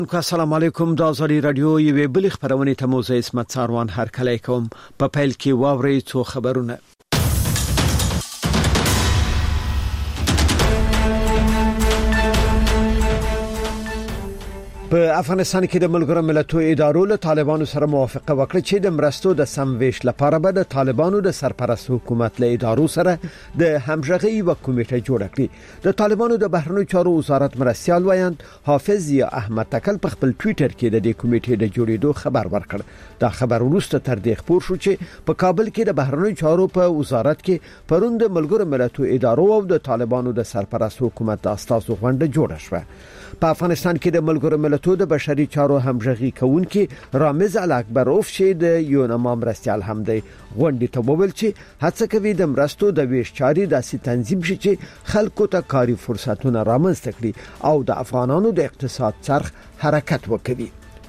السلام علیکم د ازادي رادیو یوې بل خبرونه ته موزه اسمت ساروان هر کله کوم په پیل کې واوري څو خبرونه. په افغانستان کې د ملګرو ملتونو ادارو له طالبانو سره موافقه وکړه چې د مرستو د سمويش لپاره به د طالبانو د سرپرست حکومت له ادارو سره د همغږي یو کمیټه جوړه کړي. د طالبانو د بهرنیو چارو وزارت مرستيال وایند حافظ یا احمد تکل په خپل ټوئیټر کې د دې کمیټې د جوړېدو خبر ورکړ. دا خبر وروسته تر دې خبر شو چې په کابل کې د بهرنیو چارو په وزارت کې پرون د ملګرو ملتونو ادارو او د طالبانو د سرپرست حکومت د استازو غونډه جوړه شوه. په افغانستان کې د ملګرو ملتونو د بشري چارو همغږي کوونکي رامز الاکبروف چې د یونما مرستيال هم دی غونډې ته وویل چې هڅه کوي د مرستو د ویش چاري داسې تنظیم شي چې خلکو ته کاري فرصتونه رامنځته کړي او د افغانانو د اقتصاد څرخ حرکت وکړي.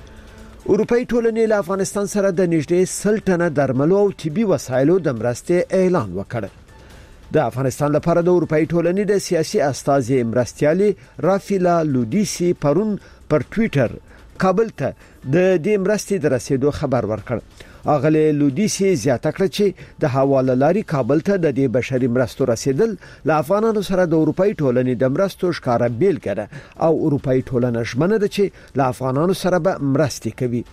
اروپאי ټولنې له افغانستان سره د نږدې 100 ټنه درملو او طبي وسایلو د مرستې اعلان وکړ. د افغانستان لپاره د اروپאי ټولنې د سیاسي استازي مرستيالي رافیلا لودیسی پرون پر ټوئیټر کابل ته د دې مرستې د رسیدو خبر ورکړ. اغله لودیسی زیاته کړ چې د حواله لاري کابل ته د دې بشري مرستو رسیدل له افغانانو سره د اروپאי ټولنې د مرستو ښکارا بیل کړه او اروپאי ټولنه ژمنه ده چې له افغانانو سره به مرستې کوي.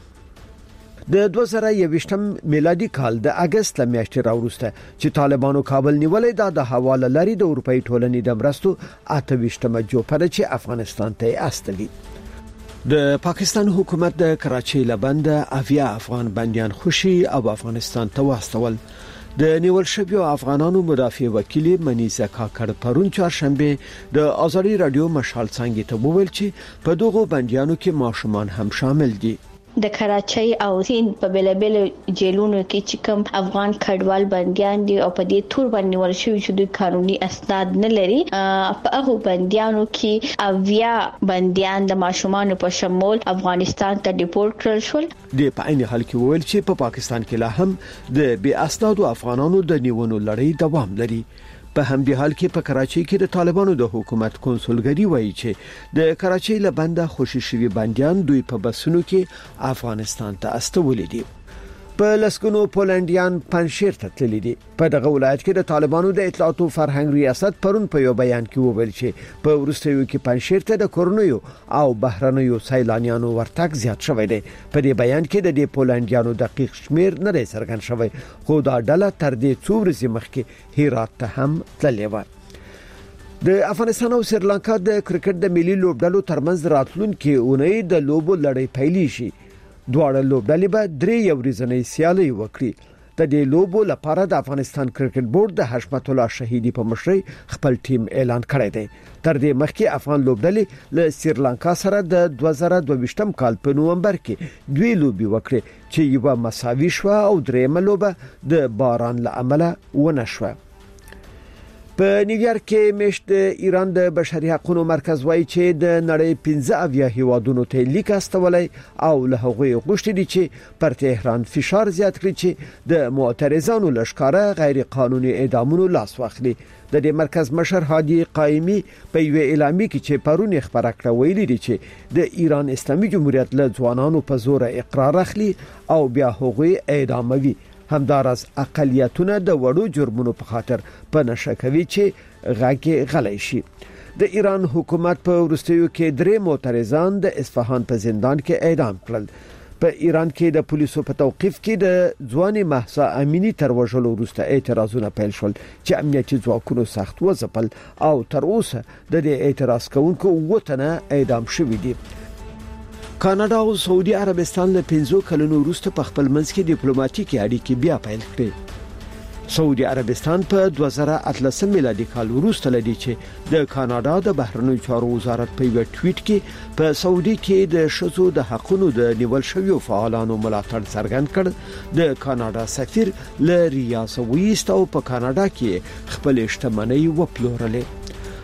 د 2021 میلادي کال د اگست میاشتې راوروسته چې طالبانو کابل نیولې د حواله لري د اروپאי ټولنې د مرستو 28مه جوپره چې افغانستان ته استلی. د پاکستان حکومت د کراچۍ لبند اویا افغان بنديان خوشي او افغانستان ته واستول. د نیول شویو افغانانو مدافع وکیل منیزه کاکړ پرون چهارشنبه د ازادي رادیو مشال څنګه ته وویل چې په دغه بنديانو کې ماشومان هم شامل دي. د کراچۍ او سیند په بلبل جیلونو کې چې کوم افغان کډوال بنديان دي او په دې تور باندې ورشي چې د قانوني اسناد نه لري په هغه بنديانو کې اویا بنديان د ماشومان په شمول افغانستان ته ډیپورټ کړل شول. د په عین حال کې ویل چې په پاکستان کې لا هم د بي اسنادو افغانانو د نیونو لړۍ دوام لري. په همدې حال کې په کراچۍ کې د طالبانو د حکومت کنسولګری وایي چې د کراچۍ لبنده خوشي شوی بنديان دوی په بسونو کې افغانستان ته استولې دي. په لسګونو پولنډیان پنځشیر ته تللي دي. په دغه ولایت کې د طالبانو د اطلاعات او فرهنګ ریاست پرون په یو بیان کې وویل چې په ورستیو کې پنځشیر ته د کورنیو او بهرنیو سیلانیانو ورتګ زیات شوی دی. په دې بیان کې د دې پولنډیانو دقیق شمیر نه څرګند شوی خو دا ډله تر دې څو ورځې مخکې هرات ته هم تللې و. د افغانستان او سریلانکا د کرکټ د ملي لوبډلو ترمنځ راتلونکي اونۍ د لوبو لړۍ پیلې شي. دواړه لوبډلې به 3 ورځې سیالي وکړي. د دې لوبو لپاره د افغانستان کرکټ بورډ د حشمت الله شهیدی په مشرۍ خپل ټیم اعلان کړی دی. تر دې مخکې افغان لوبډلې له سریلانکا سره د 2022 کال په نومبر کې 2 لوبي وکړي چې یو مساوي شو او درېمه لوبه د باران له امله ونه شوه. په نیویارک کې مشت ایران د بشري حقوقو مرکز وایي چې د نړۍ 15 هیوادونو ته لیک استولای او له هغوی غوښتي دي چې پر تهران فشار زیات کړي چې د معترضانو لشکره غیر قانوني اعدامونو لاس واخلي. د دې مرکز مشر هادي قائمي په یو اعلامیه کې چې پرون خبره کړه ویلي دي چې د ایران اسلامي جمهوریت له ځوانانو په زور اقرار اخلي او بیا هغوی اعداموي. همدارس اقلیتونه د وړو جرمونو په خاطر په نشه کوي چې غاګي غلای شي. د ایران حکومت په ورستیو کې 3 معترضان د اصفهان په زندان کې اعدام کړل. په ایران کې د پولیسو په توقيف کې د ځواني مهسا امینی تر وژلو وروسته اعتراضونه پیل شول چې امنیتي ځواکونو سخت وځپل او تر اوسه د دې اعتراض کوونکو وټنه اعدام شوی دي. کاناډا او سعودي عربستان له 15 کلونو وروسته په خپل منځ کې ډیپلوماټیکي اړیکې بیا پیل کړې. سعودي عربستان په 2013 میلادي کال وروسته لدی چې د کاناډا د بهرنیو چارو وزارت په یو ټویټ کې په سعودي کې د شذو د حقوقو د نیول شویو فعالانو ملاتړ څرګند کړ. د کاناډا سفیر ل ریاض ویست او په کاناډا کې خپل شتمنۍ وپلورلې.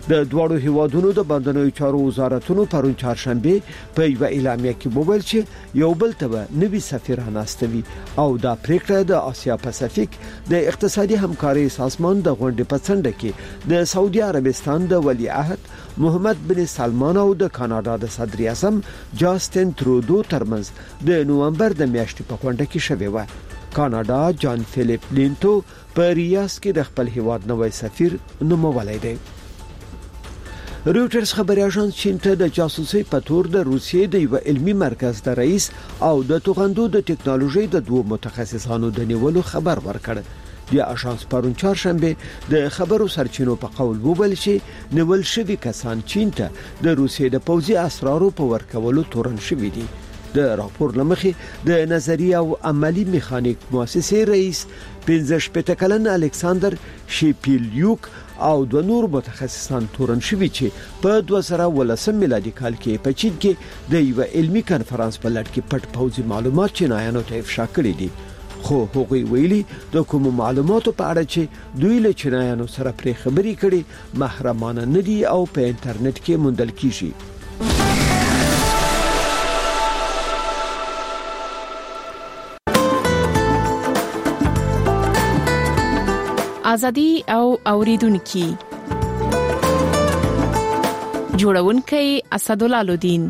د دوړو هیوادونو د بندنوي چارو وزارتونو پرون چهارشنبه په یو اعلامیه کې وویل چې یو بل ته نوي سفیران استوي او دا پریکړه د آسیا پاسفیک د اقتصادي همکاري سازمان د غونډې په څنډه کې د سعودي عربستان د ولی عهد محمد بن سلمان او د کاناډا د صدر اعظم جاستن ترودو ترمنځ د نومبر د میاشتې په غونډه کې شوې و. کاناډا جان فیلیپ لینتو په ریاض کې د خپل هیواد نوی سفیر نومولی دی. رویټرز خبري اژانس چین ته د جاسوسي په تور د روسیې د یو علمي مرکز د رئیس او د توغندو د ټکنالوژي د دوه متخصصانو د نیولو خبر ورکړ. د اژانس پرون چهارشنبه د خبرو سرچینو په قول وویل چې نیول شوی کسان چین ته د روسیې د پوځي اسرارو په ورکولو تورن شوی دي. د راپور لمخې د نظریه او عملی میخانیک مؤسسې رئیس 15 کلن الکساندر شیپیلیوک او د نور متخصصان تورن شوی چې په 2018 میلادي کال کې په چین کې د یو علمي کانفرنس په لړ کې پټ پوځي معلومات چینایانو ته افشا کړي دي. خو هغوی ویلي د کوم معلوماتو په اړه چې دوی له چینایانو سره پرې خبرې کړي محرمانه نه دي او په انټرنیټ کې موندل کیږي. ازادي او اوریدونکو جوړونکي اسدالله لودین.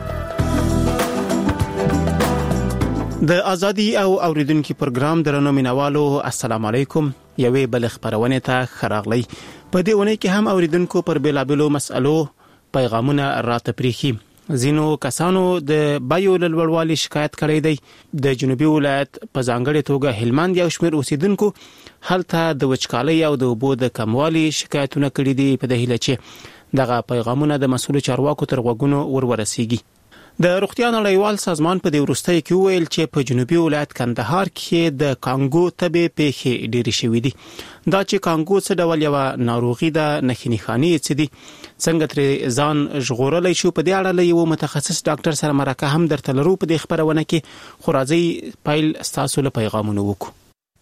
د ازادي او اوریدونکو پروګرام درنو مینوالو السلام علیکم. یوې بل خبرونه ته خراغلی. په دې ونه کې هم اوریدونکو پر بیلابلو مسالو پیغامونه راته پریخي. زینو کسانو د بایو لوړوالي شکایت کړی دی. د جنوبي ولایت په ځانګړي توګه هلمند یو شمېر اوسیدونکو هلته د وچکالۍ او د اوبو د کموالي شکایتونه کړي دي په دهیله چې دغه پیغامونه د مسؤل چارواکو تر غوږونو ورسیږي. د روغتیا نړیوال سازمان په دې وروستۍ کې ویل چې په جنوبي ولایت کندهار کې د کانګو تبې پیښې ډېرې شوې دي. دا چې کانګو څه ډول یو ناروغي ده نښې نښانې څه دي څنګه تر ځان ژغورلی شو په دې اړه له یو متخصص ډاکټر سره مرکه هم درته لرو په دې خبرونه کې. خو راځئ پیل ستاسو له پیغامونو وکړو.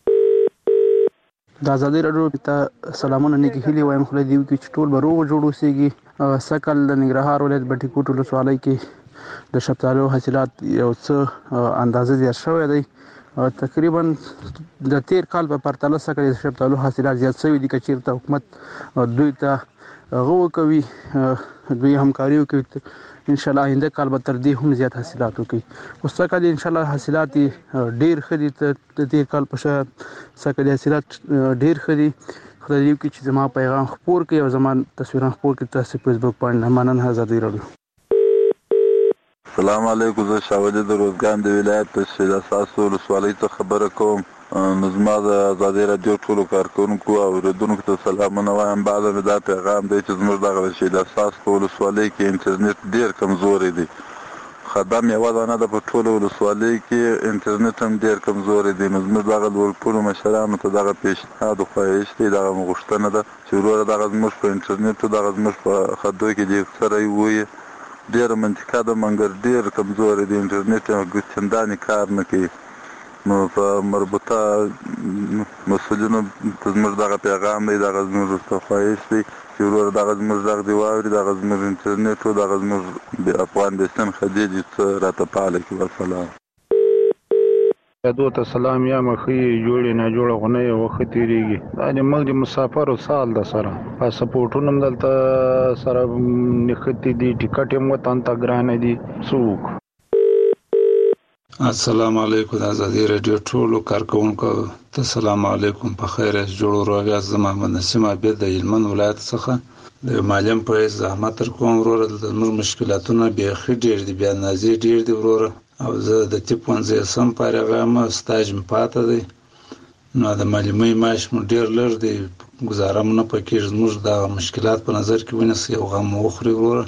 د ازادي راډیو ته سلامونه نیکی هیلې وایم. خو دې کې چې ټول به روغ جوړ اوسېږي. سکل د ننګرهار ولایت بټي کوټ ولسوالۍ کې د شفتالو حاصلات یو څه اندازه زیات شوی دی. تقریبا د تیر کال په پرتله سره د شفتالو حاصلات زیات شوي دي. که چیرته حکومت دوی ته غو کوي دوی همکاري وکړي ان شاء الله آینده کال به تر دې هم زیات حاصلات وکړي. اوس څنګه ان شاء الله حاصلات ډیر خدي د تیر کال په شان څنګه حاصلات ډیر خدي. خدای دې وکړي چې زما پیغام خپور کړي او زما تصویرونه خپور کړي تاسو په فیسبوک باندې. مننه. ازادي راډیو. السلام علیکم. زه شاولی د روزګان د ولایت د اساسو ولسوالۍ څخه خبره کوم. نو زما د ازادي راډیو ټولو کارکونکو او اوریدونکو ته سلامونه وایم. بعد مې دا پیغام دی چې زموږ دغه شی د اساس په ولسوالۍ کې انټرنیټ ډیر کمزوری دی. خدام یو دانه د په ټولو ولسوالۍ کې انټرنیټ هم ډیر کمزوری دی. نو زموږ دغه لوړپوړو مشرانو ته دغه پیشنهاد او خواهش دی دغه غوښتنه ده چې وروره دغه زموږ په انټرنیټ دغه زموږ په خدو کې د اکثره وي ډیر منطقه ده منګر ډیر کمزوري دی. انټرنیټ چنداني کار نه کوي. نو په مربوطه مسؤلینو ته زموږ دغه پیغام دی دغه زموږ خواهش دی چې وروره دغه زموږ غږ دی واوري دغه زموږ انټرنیټ او دغه زموږ د افغانستان خدي دي څه راته پاله کوي. والسلام. یادو ته سلام. یا مخې جوړې نه جوړه غونې وخت تیریږي. دا د موږ د مسافر سال د سره پاسپورټونه هم دلته سره نښتي دي. ټیکټ هم وطن ته ګرانه دي. څوک السلام علیکم. د ازادي راډیو ټولو کارکونکو ته سلام علیکم. په خیر جوړ روغ یاست. محمد نسیم عبد د هلمند ولایت څخه د معلم په زحمت تر کوم وروره د موږ مشکلاتونه به خې ډېر دي بیا نازي ډېر دي وروره. او زه د تیپ 15 سم فارغه ما سټاج م پاته دی. نو د معلمي معاش مو ډېر لږ دی. گزاره مونږ پکې زموږ د مشکلات په نظر کې ونیسي او غم وخوري وروره.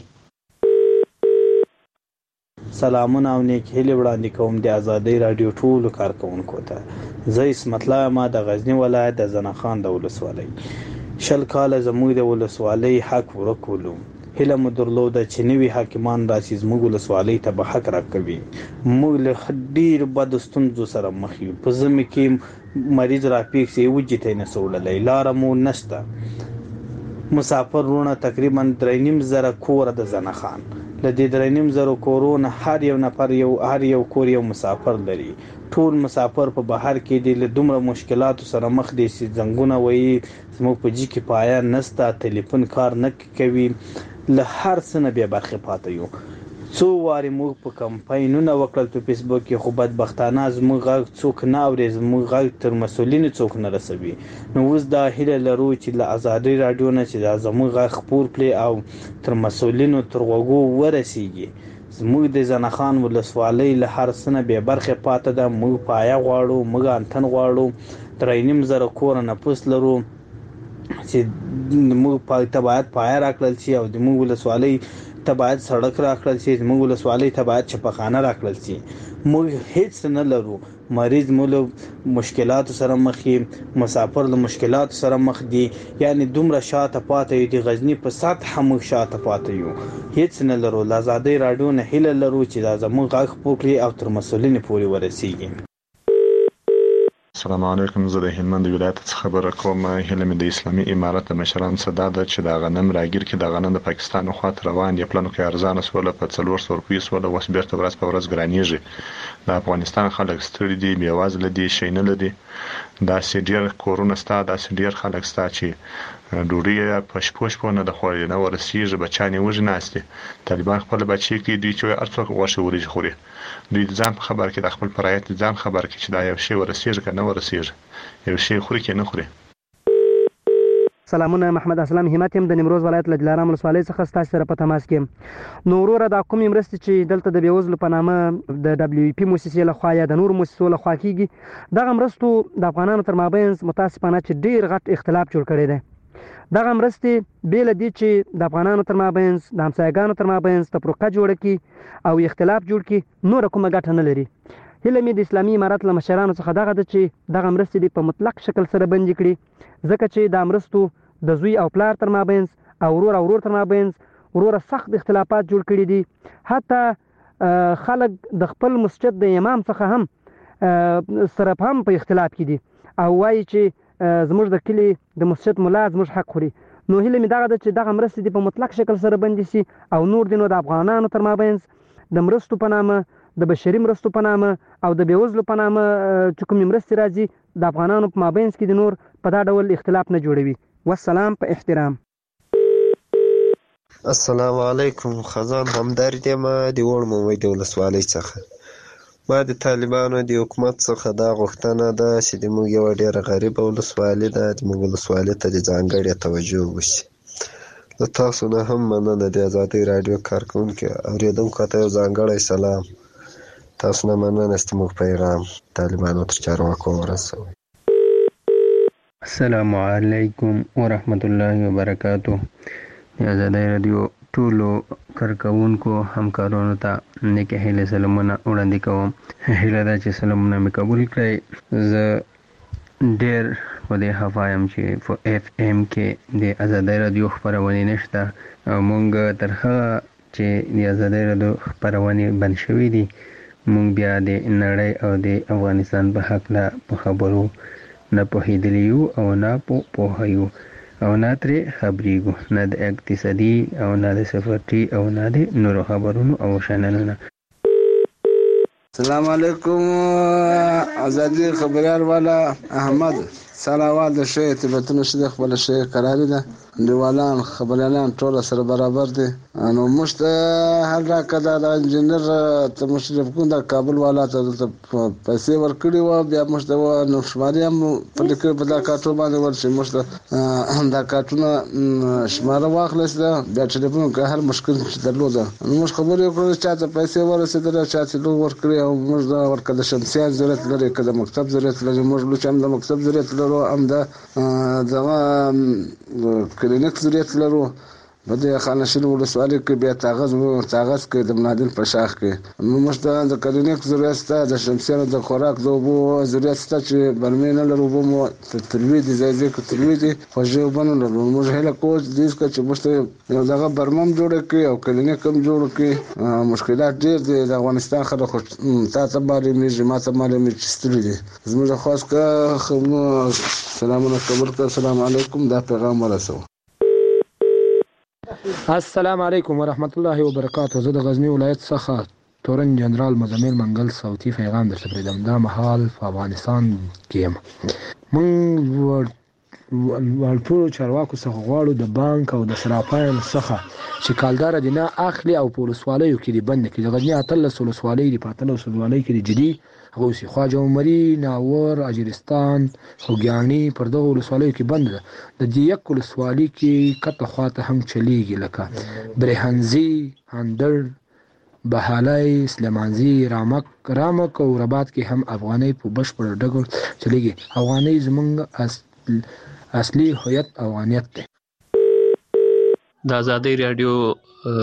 سلامونه او نیک هیلې وړاندې کوم د ازادي راډیو ټولو کارکونکو ته. زه اسمت الله ما د غزنی ولایت د زنخان د ولسوالۍ. شل کال زموږ د ولسوالۍ حق ورکولو هله مو درلوده چې نوي حاکمان راشي زموږ ولسوالۍ ته به حق راکوي. موږ له ډېر بد ستونزو سره مخ یو. په ژمي کې مریض راپېښ شي وجې ته نه سوړلی لاره مو نشته. مسافر رونه تقریبا 3.5 کور د زنخان لدې 3.5 کورونه هر یو نفر هر یو کور یو مسافر لري. ټول مسافر په بهر کې دي له دومره مشکلاتو سره مخ دي چې زنګونه وایي زموږ په جی کې پایا نسته، ټلیفون کار نه کوي، له هر څه نه بیا برخې پاتې یو. څو وارې موږ په کمپاینونه وکړل په فیسبوک کې، خو بدبختانه زموږ غږ څوک نه اوري، زموږ غږ تر مسؤلینو څوک نه رسوي. نو اوس دا هیله لرو چې له ازادي رادیو نه چې دا زموږ غږ خپور کړي او تر مسؤلینو تر غوږو ورسیږي. زموږ د زنخان ولسوالۍ له هر څه نه بې برخې پاتې ده. موږ پایه غواړو، موږ انتن غواړو، 3.5 کور نفوس لرو چې موږ ته باید پایه راکړل شي او د موږ ولسوالۍ ته باید سړک راکړل شي، زموږ ولسوالۍ ته باید چپخانه راکړل شي. موږ هیڅ نه لرو. مریض مو له مشکلاتو سره مخ دي، مسافر له مشکلاتو سره مخ دي، یعنی دومره شاته پاتې دي. غزنی په سطح موږ شاته پاتې یو، هیڅ نه لرو. له ازادي رادیو نه هیله لرو چې دا زموږ غږ پوکړي او تر مسؤلینو پورې ورسیږي. السلام علیکم. زه د هلمند ولایت څخه خبره کوم. هیله مې د اسلامي امارت د مشرانو څخه دا ده چې د غنم راګیر کې د غنم د پاکستان خواته روان دي. پلانو کې ارزانه سوله په 400 روپیو سوله، اوس بیرته ورځ په ورځ ګرانیږي. د افغانستان خلک ستړي دي، بېوزله دي، شی نه لري. داسې ډېر کورونه ستا، داسې ډېر خلک ستا چې ډوډۍ په شپو نه د خوړلې نه ورسېږي، بچیان یې وږي ناست دي. طالبان خپل بچي کې دوی چې هر څوک غوښه وریجې خوري. دوی د ځان په خبر کې، د خپل پرایت د ځان خبر کې چې دا یو شی ورسېږي که نه ورسېږي، یو شی خوري که نه خوري. سلامونه، محمد اسلام همت یم د نیمروز ولایت له دلارام ولسوالۍ څخه ستاسو سره په تماس کې. نو وروره دا کومې مرستې چې دلته د بېوزلو په نامه د WFP موسسې لخوا یا د نورو موسسو لخوا کیږي، دغه مرستو د افغانانو تر مابینځ متاسفانه چې ډېر غټ اختلاف جوړ کړی دی. دغه مرستې بې له دې چې د افغانانو تر مابینځ د همسایګانو تر مابینځ تفرقه جوړه کړي او اختلاف جوړ کړي، نوره کومه ګټه نه لري. هیله مې د اسلامي امارت له مشرانو څخه دغه ده چې دغه مرستې دې په مطلق شکل سره بندي کړي، ځکه چې دا مرستو د زوی او پلار تر مابینځ او ورور او ورور تر مابینځ وروره سخت اختلافات جوړ کړي دي. حتی خلک د خپل مسجد د امام څخه هم سره هم په اختلاف کې دي او وایي چې زموږ د کلي د مسجد ملا زموږ حق خوري. نو هیله مې دغه ده چې دغه مرستې دې په مطلق شکل سره بندي سي او نور دي نو د افغانانو تر مابینځ د مرستو په نامه، د بشري مرستو په نامه او د بېوزلو په نامه چې کومې مرستې راځي، د افغانانو په مابینځ کې د نور په دا ډول اختلاف نه جوړوي. والسلام په احترام. السلام علیکم. خزان همدرد یم د وړ مومید ولسوالۍ څخه. ما د طالبانو د حکومت څخه دا غوښتنه ده چې د موږ یوه ډېره غریبه ولسوالي ده، د موږ ولسوالۍ ته د ځانګړې توجه وشي. له تاسو نه هم مننه د ازادۍ راډیو کارکوونکي اورېدونکو ته یو ځانګړی سلام. تاسو نه مننه چې موږ پیغام طالبانو تر چارواکو ورسوئ. السلام علیکم ورحمت الله وبرکاتو. د ازادۍ راډیو ټولو کارکوونکو همکارانو ته نیک هیلې سلامونه وړاندې کوم. هیله ده چې سلامونه مې قبول کړئ. زه ډېر په دې خفه یم چې په FM کې د ازادۍ راډیو خپرونې نشته او مونږ تر هغه چې د ازادۍ راډیو خپرونې بند شوي دي، مونږ بیا د نړۍ او د افغانستان په هکله په خبرو نه پوهېدلی یو او نه پوهه یو او نه ترې خبرېږو، نه د اقتصادي او نه د سفرتي او نه د نورو خبرونو او شنلونه. السلام علیکم. ازادي خبريال والا احمد سلامات د شی تبتون شي د خپل شی قراری ده. دیوالان خبريالان ټول سره برابر دي. نو مشت هر راکدا د انجنیر ته مشرف کوم د کابل والا ته پیسې ورکړي و، بیا مشت و نو شماري هم په لیکل په دا کارټو باندې ورشي. مشت دا کارټونه شماره واخلص ده، بیا ټلیفون که هر مشکل درلوده نو مش خبرې وکړو چې ته پیسې ورسېدل، چې لو ورکړي او موږ دا ورکړه شمسيان ضرورت لري، کله مکتب ضرورت لري، موږ لو چې د مکتب ضرورت لرو، هم دا کلینیک ضرورت لرو. په دې خانشین ولسوالۍ کې بیا تاغز کې د منادل په شاخ کې نو موږ د کلینیک ضرورت شته، د شمسیانو د خوراک د اوبو ضرورت شته چې برمې نه لرو، اوبه مو تلوي دي، ځای کې تلوي دي، خوږې اوبه نه لرو. موږ هیله کوو چې موږ یو دغه برمه هم جوړه کړي او کلینیک هم جوړ کړي. مشکلات ډېر دي د افغانستان خلک، خو تا ته معلومېږي ما ته معلومېږي چې ستړي دي. زموږ خواست که سلامونه قبول کړه. السلام علیکم. دا پیغام ورسوه. السلام علیکم ورحمت الله وبرکاته. زه د غزنی ولایت څخه تورن جنرال مزمل منګل صوتي پیغام درته پرېږدم. دا مهال په افغانستان کې موږ ټولو چارواکو څخه غواړو د بانک او د صرافانو څخه چې کالدار دي نه اخلي او په ولسوالیو کې دي بند کړي. د غزني 18 ولسوالۍ دي، په 18 ولسوالۍ کې دي جدي غوسی خواجه عمري، ناور، اجرستان، خوږیاڼي پر دغه ولسوالیو کې بند ده. د دې یک ولسوالۍ کې کته خواته هم چلیږي لکه برهنزي، هندر، بهالای، سلیمانزي، رامک او رباط کې هم افغاني په بشپړ ډول چلیږي. افغاني زمونږ اصلي هویت افغانیت دی. د ازادۍ رادیو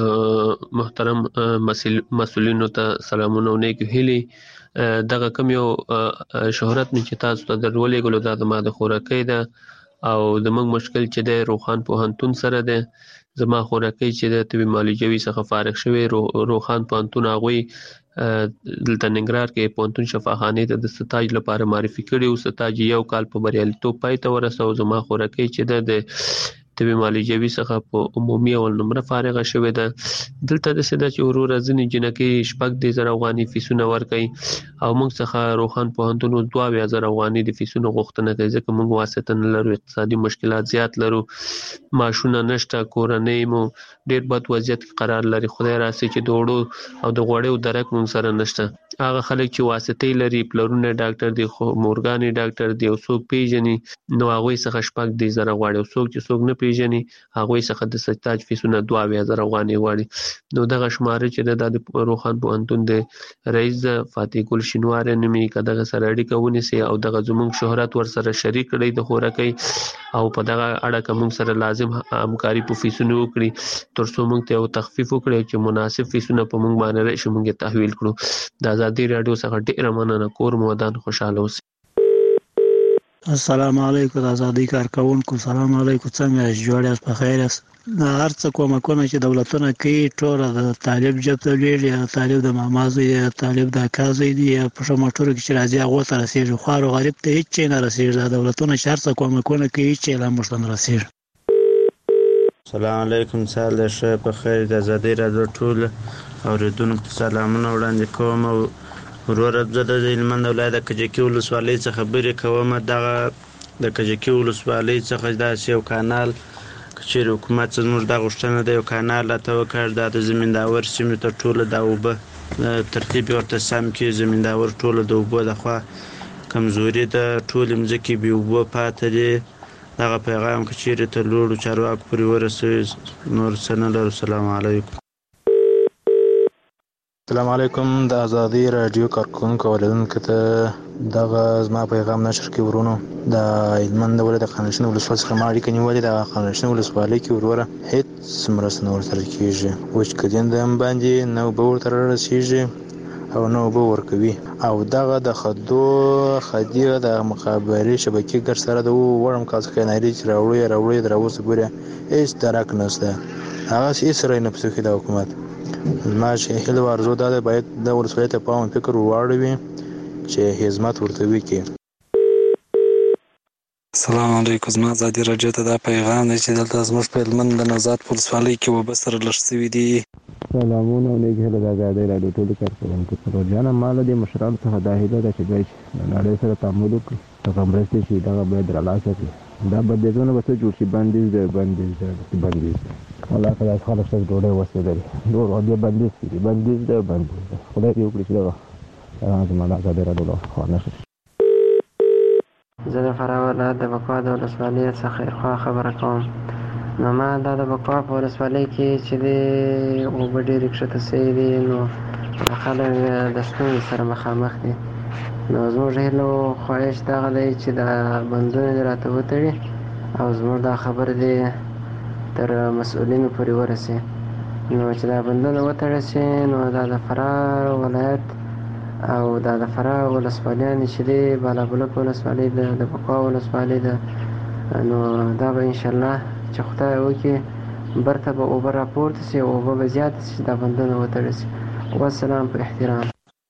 محترم مسؤلینو ته سلامونه او نیک هیلې. دغه کوم یو شهرت نه چې تاسو ته درولېږلو دا زما د خوراکۍ ده او زموږ مشکل چې دی روخان پوهنتون سره دی. زما خوراکۍ چې د طبي معالجوي څخه فارغ شوی روخان پوهنتون هغوی دلته ننګرهار کې پوهنتون شفاخانې ته د ستاج لپاره معرفي کړي او ستاج یو کال په بریالیتوب پای ته ورسو. زما خوراکۍ چې ده د طبي معالجوي څخه په عمومي اول نمره فارغه شوې ده. دلته داسې ده چې وروره ځینې جنکۍ 10,000 افغاني فیسونه ورکوي او موږ څخه روخان پوهنتون 22,000 افغاني د فیسونو غوښتنه کوي ځکه موږ واسطه نه لرو، اقتصادي مشکلات زیات لرو، معاشونه نشته، کورنۍ مو ډېر بد وضعیت کې قرار لري. خدای راسي چې د وړو او د غوړیو درک موږ سره نشته. هغه خلک چې واسطې لري، پلرونه ډاکټر دي، مورګانې ډاکټر دي او څوک پیژني نو هغوی څخه 10,000 غواړي او څوک چې څوک نه پیژني هغوی څخه د ستاج فیسونه 22,000 افغاني غواړي. نو دغه شماره چې د روخان پوهنتون د رئیس فاتح ګل شینواری نومي که دغه سره اړیکه ونیسي او دغه زموږ شهرت ورسره شریک کړي د خوراکۍ او په دغه اړه که موږ سره لازم همکاري په فیسونو وکړي تر څو موږ ته یو تخفیف وکړي چې مناسب فیسونه په موږ باندې راشي موږ یې تحویل کړو. د ازادۍ راډیو څخه ډېره مننه. کور مو ودان خوشحاله اوسئ. السلام علیکم. د ازادۍ کارکونکو سلام علیکم. څنګه یاست؟ جوړ یاست؟ په خیر یاست؟ هر څه کومکونه چې دولتونه کوي ټوله د طالب جب ته لېږي، یا طالب د ماما زوی دی، یا طالب د اکا زوی دی، یا په ښه موټرو کې چې راځي هغو ته رسېږي. خوار و غریب ته هېڅ شی نه رسېږي. دا دولتونه چې هر څه کومکونه کوي هېڅ شی لا موږ ته نه رسېږي. السلام علیکم. سهار د ښه په خیر. د ازادۍ راډیو ټول اورېدونکو ته سلامونه وړاندې کوم. او وروره زه د هلمند ولایت د کجکي ولسوالۍ څخه خبرې کوم. دغه د کجکي ولسوالۍ څخه داسې یو کانال که چېرې حکومت زموږ دا غوښتنه ده یو کانال راته وکړ، دا د زمینداور سیمې ته ټوله دا اوبه ترتیب ورته سم کړي. زمینداور ټوله د اوبو لخوا کمزوري ده، ټولې مځکې بې اوبو پاتې دي. دغه پیغام که چېرې تر لوړو چارواکو پورې ورسوي نور څه نه لرو. السلام علیکم. السلام علیکم. د ازادۍ راډیو کارکونکو اوریدونکو ته دغه زما پیغام نشر کې ورونو د هلمند ولایت د خانشین ولسوالۍ څخه ما اړیکه نیولې. د خانشین ولسوالۍ کې وروره هېڅ مرسته نه ورسره کېږي. وچکدین د هم باندې نه اوبه ورته رارسېږي او نه اوبه ورکوي. او دغه د خدي د مخابرې شبکې ګډ سره د وړم کال څخه ناري چې راوړي تر اوسه پورې هېڅ درک نشته. هغسې هېڅ رای نه پسې کوي د حکومت. زما چې هیله و ارزو دا ده باید د ولسوالۍ ته پام فکر واړوي چې خدمت ورته وکړي. السلام علیکم. زما ازادۍ راډیو ته دا پیغام دی چې دلته زموږ په هلمند د نوزاد په ولسوالۍ کې اوبه سره لږ شوي دي. سلامونه او نیک هیله د ازادۍ راډیو ټولو کارکوونکو څخه. جانه ما له دې مشرانو څخه دا هیله ده چې دوی د نړۍ سره تعامل وکړي، دغه مرستې چې دغه باید رالاسه کړي. دا بندیزونه به څه جوړ شي؟ بندیز دی الله تعالی خلک ته ډوډۍ وسیلري نور دې بندیز کړي. بندیز دی خدای دې وکړي چې دغه زما د ازادۍ راډیو له خوا نشر شي. زه د فراه ولایت د بکوا د ولسوالۍ څخه خیرخوا خبره کوم. نو ما دا د بکوا په ولسوالۍ کې چې د اوبه ډېرې کښته سوي دي نو خلک د ستونزې سره مخامخ دي. نو زموږ هیله او خواهش دغه دی چې دا بندونه دې راته وتړي او زموږ دا خبره دې تر مسؤلینو پورې ورسي. نو چې دا بندونه وتړل شي نو دا د فراه ولایت او دا د فراه ولسوالیانې چې دی بالابلوک ولسوالۍ ده، د بکوا ولسوالۍ ده، نو دا به انشاءالله چې خدای وکړي برته به اوبه راپورته شي، اوبه به زیاته شي، دا بندونه وتړل شي. والسلام په احترام.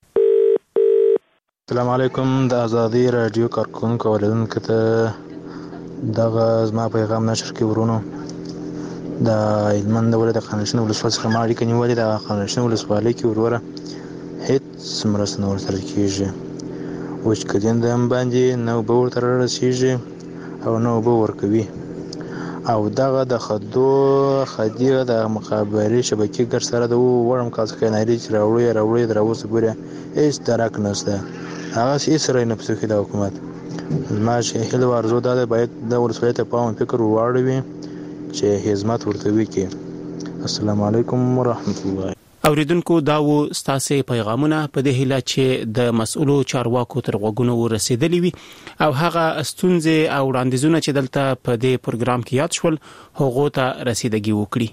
السلام علیکم. د ازادۍ راډیو کارکونکو اوریدونکو ته دغه زما پیغام نشر کې ورونو د هلمند ولایت د خانشین ولسوالۍ څخه ما اړیکه نیولې ده. خانشین ولسوالۍ کې وروره هیڅ مرسته نه ورسره کېږي. وچکالي هم باندې نه اوبه ورته رارسېږي او نه اوبه ورکوي. او دغه د خدي د مخابرې شبکې ګډ سره د وړم کال څخه ناري چې راوړي تر اوسه پورې هېڅ درک نشته. هغه هېڅ رای نه پسې کوي د حکومت. زما چې هیله ارزو دا ده باید د ولسوالۍ ته پام فکر واړوي چې خدمت ورته وکړي. السلام علیکم ورحمت الله. اوریدونکو دا و ستاسو پیغامونه په دې هیله چې د مسؤلو چارواکو تر غوږونو ورسېدلې وي او هغه ستونزې او وړاندیزونه چې دلته په دې پروګرام کې یاد شول هغه ته رسیدګي وکړي.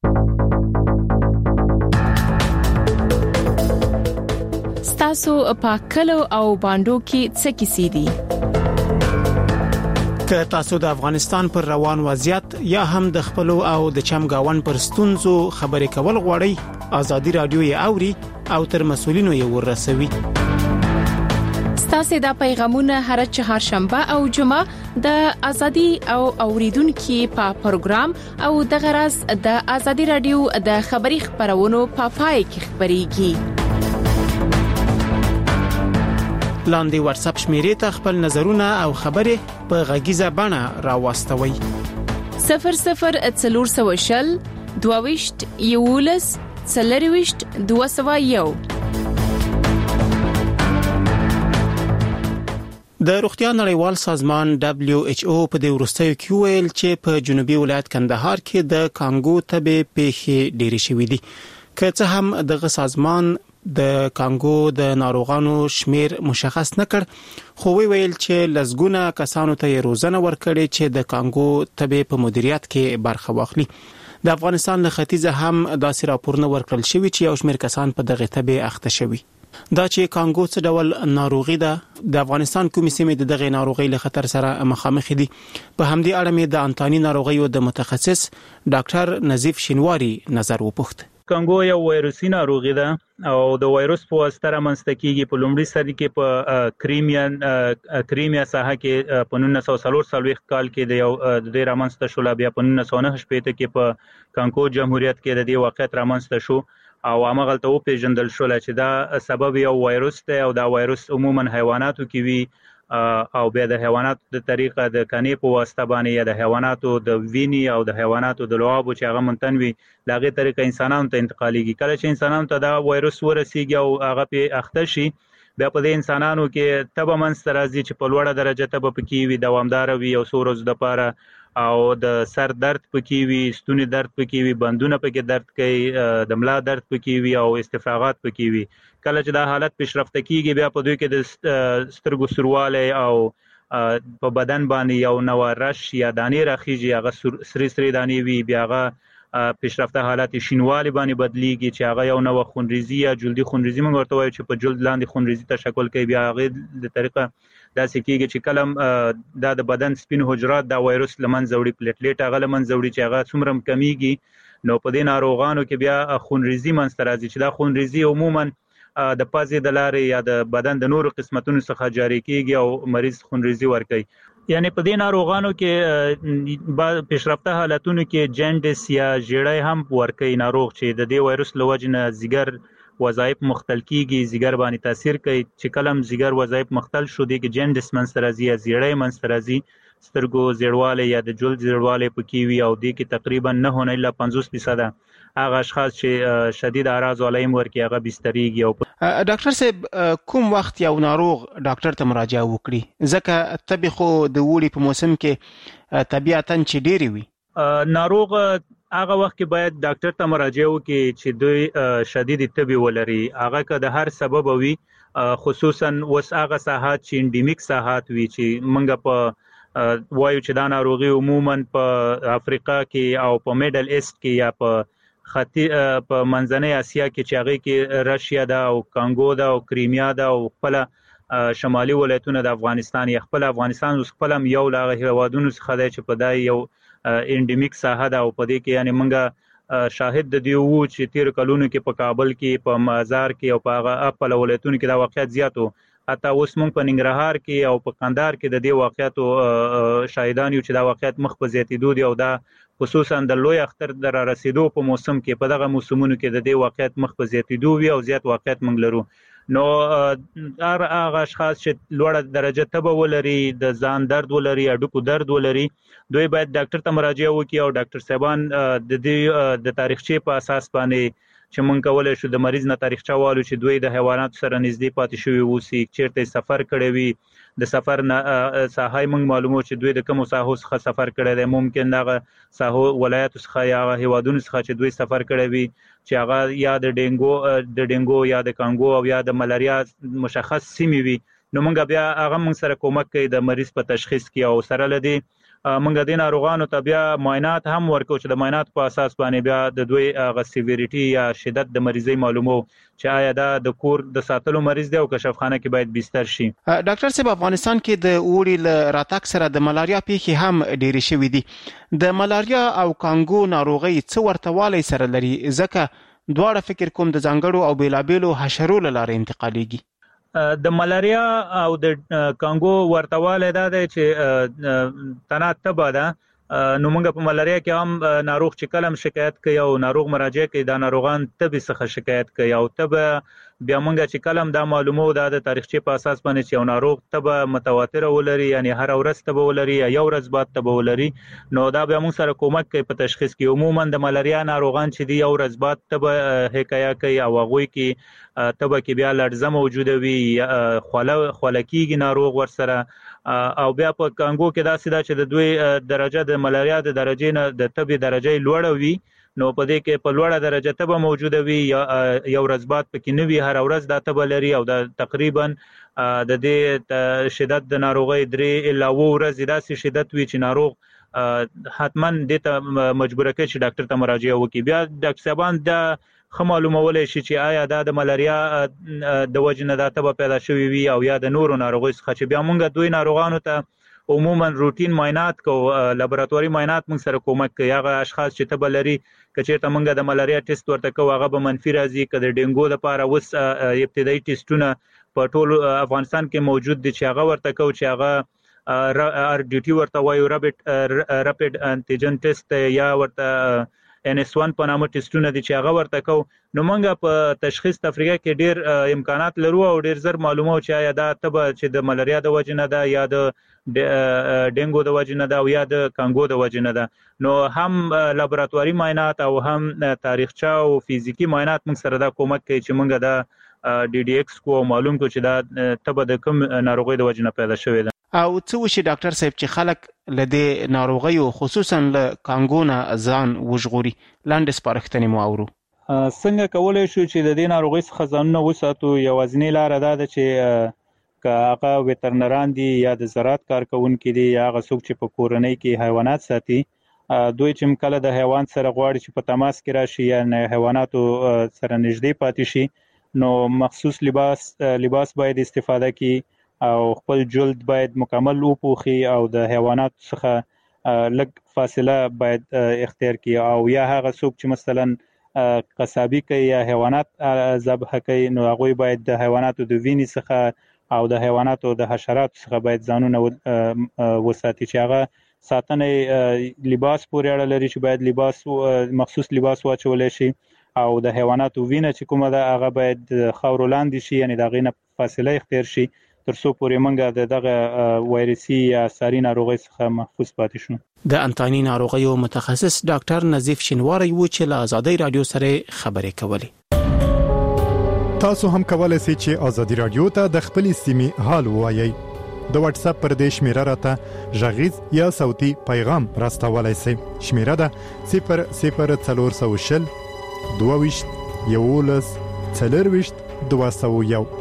ستاسو په کلو او باندو کې څه کیسې دي؟ که تاسو د افغانستان پر روان وضعیت یا هم د خپلو او د چمګاون پر ستونزو خبرې کول غواړئ، ازادي رادیو یې اوري او تر مسؤلینو یې ورسوي. ستاسو د پیغامونه هر چهارشنبه او جمعه د ازادي او اوریدونکو په پروګرام او د غرض د ازادي رادیو د خبري خبرونو په پای کې خبريږي. لاندې واتس اپ شمیرې ته خپل نظرونه او خبرې په غږیزه بڼه راوستوي. 0040 22 یولس 40 201. د روغتیا نړیوال سازمان WHO په دې وروستیو کې ویل چې په جنوبي ولایت کندهار کې د کانګو تبې پیښې ډېرې شوې دي. که څه هم دغه سازمان د کانګو د ناروغانو شمیر مشخص نکړ، خو ویل چې لزګونه کسانو ته روزنه ورکړي چې د کانګو تبې په مدیریت کې برخه واخلي. د افغانستان له ختیځه هم داسې راپورونه ورکړل شوی چې یو شمیر کسان په دغه تبې اخته شوي. دا چې کانګو څه ډول ناروغي ده، د افغانستان کومې سیمې د دغه ناروغي له خطر سره مخامخ دي، په همدې اړه مې د انتاني ناروغیو د متخصص ډاکټر نظیف شینواری نظر وپوښت. کانګو یو وایروسي ناروغي ده او د وایروس په واسطه رامنځته کیږي. په لومړي سر کې په کریمیا ساحه کې په 1940 کال کې د دې رامنځته شو. بیا په 1990 کې په کانګو جمهوریت کې د دې واقعیت رامنځته شو او هغه ته پیژندل شو چې دا سبب یو وایروس دی او دا وایروس عموما حیواناتو کې وي او بیا د حیواناتو د طریقه د کنې په واسطه باندې یا د حیواناتو د ویني او د حیواناتو د لعابو چې هغه منتن وي دغه طریقه انسانانو ته انتقالېږي. کله چې انسانانو ته دا وایروس ورسیږي او هغه په اخته شي، بیا په دې انسانانو کې تبه منځته راځي چې په لوړه درجه تبه پکې وي، دوامدار وي او څو ورځې لپاره، او د سر درد پکې وي، ستوني درد پکې وي، بندونه پکې درد کوي، د ملا درد پکې وي او استفراغات پکې وي. کله چې دا حالت پیشرفته کیږي بیا په دوی کې د سترګو سورواله او په بدن باندې یو نو رش یا دانې راخیږي، هغه سری دانې وي، بیا هغه پیشرفته حالت شینواله باندې بدلیږي چې هغه یو نو خونریزي یا جلدي خونریزي موږ ورته وایو چې په جلد لاندې خونریزي تشکل کوي. بیا هغه د طریقه داسې کیږي چې کلم دا د بدن سپین حجرات دا وایروس لمنځه وړي، پلیټلیټ هغه لمنځه وړي چې هغه څومره کمیږي، نو په دې ناروغانو کې بیا خونریزي منځته راځي چې دا خونریزي عموما د پازې د لارې یا د بدن د نورو قسمتونو څخه جاری کیږي او مریض خونریزي ورکوي. یعنی په دې ناروغانو کې پیشرفته حالتونو کې جنډس یا ژیړی هم ورکوي ناروغ چې د دې وایروس له وجې نه ځیګر وظایف مختل کیږي، ځیګر باندې تاثیر کوي. چې کلم ځیګر وظایف مختل شو دی کې جنډس منځته راځي یا ژیړی منځته راځي، سترګو زیړواله یا د جلد زیړواله پکې وي او دې کې تقریبا 9 الا 50% هغه اشخاص چې شدید اعراض علایم ورکی هغه بستریږي. او ډاکټر صاحب کوم وخت یو ناروغ ډاکټر ته مراجعه وکړي؟ ځکه تبې خو د وړي په موسم کې طبيعتاً چې ډېری وي، ناروغ هغه وخت کې باید ډاکټر ته مراجعه وکړي چې دوی شدید تبې ولري. هغه که د هر سبب وي، خصوصا وس هغه ساحات چې انډیمیک ساحات وي چې منګه په وایو چې دا ناروغي عموما په افریقا کې او په میډل ایست کې یا په منځنۍ اسیا کې چې هغه کې رشیا ده او کانګو ده او کریمیا ده او خپل شمالي ولایتونه د افغانستان یا خپل افغانستان خپل یو لاغه هوادونو څخه دی چې په دای یو انډیمیک ساحه ده او په دې کې یعنی منګه شاهد د دیو چې تیر کلونو کې په کابل کې په مزار کې او په هغه خپل ولایتونو کې دا واقعیت زیاتو، حتی اوس موږ په ننګرهار کې او په قندهار کې د دې واقعیتو شاهدان یو چې دا واقعیت مخ په زیاتېدو دي او دا خصوصا د لوی اختر در رسیدو په موسم کې په دغه موسمونو کې د دې واقعیت مخ په زیاتېدو وي او زیات واقعیت موږ لرو. نو هغه اشخاص چې لوړه درجه تبه ولري، د ځان درد ولري، اډوکو درد ولري، دوی باید ډاکټر ته مراجعه وکړي او ډاکټر صاحبان د دې د تاریخچې په اساس باندې چې مونږ کولای شو د مریض نه تاریخچه والو چې دوی د حیوانات سره نږدې پاتې شوی ووسی، چیرته سفر کړی وي، د سفر نه ساحه مونږ معلومو چې دوی د کوم ساحو څخه سفر کړی دی، ممکن دغه ساحو ولایت څخه یا هیوادونو څخه چې دوی سفر کړی وي چې هغه یا د ډینګو یا د کانګو او یا د ملاریا مشخص سیمې وي، نو مونږ بیا هغه مونږ سره کومک کوي د مریض په تشخیص کې او سره لدی مونږ د ناروغانو ته بیا معاینات هم ورکو چې د معاینات په اساس باندې بیا د دوی غ سیویریټي یا شدت د مریضۍ معلومو چې آیا دا د کور د ساتلو مریض دی او کشفخانه کې باید بستر شي. ډاکټر صاحب افغانستان کې د اوړي ل راتګ سره د ملاریا پیښې هم ډېرې شوې دي. د ملاریا او کانګو ناروغي څه ورته والی سره لري ځکه دواړه فکر کوم د ځانګړو او بیلابیلو حشرو له لارې انتقالیږي؟ د ملاریا او د کانګو ورتواله دا دی چې تنه تبه ده، نو موږ په ملاریا کې هم ناروغ چې کلم شکایت کوي او ناروغ مراجعه کوي دا ناروغان تبه څخه شکایت کوي او تبه بیا موږ چې کلم دا معلومو دا د تاریخچې په اساس باندې چې یو ناروغ تبه متواتره ولري، یعنی هر ورځ تبه ولري یا یو ورځ بعد تبه ولري، نو دا بیا موږ سره کومک کوي په تشخیص کې. عموما د ملاریا ناروغان چې دی یو ورځ بعد تبه حکایه کوي او هغوی کې تبه کې بیا لړزه موجوده وي، خولکیږي ناروغ ورسره، او بیا په کانګو کې داسې ده چې د دوی درجه د ملاریا د درجې نه د تبې درجه لوړه وي، نو په دې کې په لوړه درجه تبه موجوده وي، یو ورځ بعد پکې نه وي، هر ورځ دا تبه لري او دا تقریبا د دې شدت د ناروغۍ 3 الا 9 ورځې داسې شدت وي چې ناروغ حتما دې ته مجبور کوي چې ډاکټر ته مراجعه وکړي. بیا ډاکټر صاحبان دا خمالومولای شي چې آیا دا د ملاریا د وجې نه دا تبه پیدا شوی وي او یا د نورو ناروغیو څخه، چې بیا موږ دوی ناروغانو ته عموما روټین معاینات کو، لابراتواري معاینات موږ سره کومک کوي. هغه اشخاص چې تبه لري که چېرته موږ د ملاریا ټیسټ ورته کوو هغه به منفي راځي، که د ډینګو لپاره اوس ابتدایي ټیسټونه په ټول افغانستان کې موجود دي چې هغه ورته کوو چې هغه RDT ورته وایو، رپیډ انټیجن ټیسټ یا ورته NS1 په نامه ټیسټونه دي چې هغه ورته کوو. نو موږ په تشخیص تفریقه کې ډیر امکانات لرو او ډیر زر معلومو چې آیا دا تبه چې د ملاریا د وجې نه ده یا د ډینګو د وجې نه ده او یا د کانګو د وجې نه ده. نو هم لابراتواري معاینات او هم تاریخچه او فزیکی معاینات موږ سره دا کومک کوي چې موږ دا DDX کو معلوم کو چې دا تبه د کوم ناروغۍ د وجې نه پیدا شوې ده. او څه وشي ډاکټر صاحب چې خلک له دې ناروغیو خصوصا له کانګو نه ځان وژغوري؟ لاندې سپارښتنې مو اورو. څنګه کولی شو چې د دې ناروغۍ څخه ځانونه وساتو؟ یوازینۍ لاره دا ده چې که هغه ویترنران دي یا د زراعت کارکوونکي دي یا هغه څوک چې په کورنۍ کې حیوانات ساتي، دوی چې کله د حیوان سره غواړي چې په تماس کې راشي یا حیواناتو سره نږدې پاتې شي، نو مخصوص لباس باید استفاده کړي او خپل جلد باید مکمل وپوخي او د حیوانات څخه لږ فاصله باید اختیار کړي، او یا هغه څوک چې مثلا قصابي کوي یا حیوانات ذبح کوي نو هغوی باید د حیواناتو د وینې څخه او د حیواناتو د حشراتو څخه باید ځانونه وساتي، چې هغه ساتنې لباس پورې اړه لري چې باید مخصوص لباس واچولی شي، او د حیواناتو وینه چې کومه ده هغه باید خاورو لاندې شي، یعنی د هغې نه فاصله اختیار شي تر څو پورې موږ دغه وایرسي یا ساري ناروغۍ څخه محفوظ پاتې شو. د انتاني ناروغیو متخصص ډاکټر نظیف شینواری و چې له آزادۍ رادیو سره خبرې کولې. تاسو هم کولای شئ چې آزادۍ رادیو ته د خپل سیمې حال ووایئ. د واتس اپ پر دې شمیره راته غږیز یا صوتي پیغام راستولای شئ. شمیره ده 00400 22 11 40 201.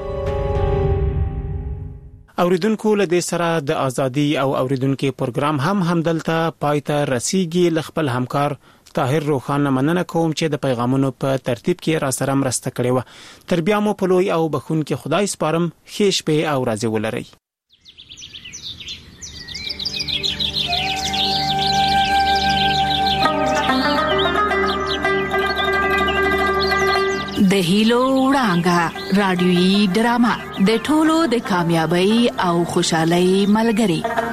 اوریدونکو له دې سره د ازادي او اوریدونکو پروګرام هم دلته پایته رسیږي. ل خپل همکار طاهر روخان مننه کوم چې د پیغامونو په ترتیب کې را سره مرسته کړې و. تر بیا مو په لوی او بخون کې خدای سپارم. ښه شپه او ورځ ولرئ. د هیلو وړانګه رادیويي ډرامه د ټولو د کامیابی او خوشحالۍ ملګری.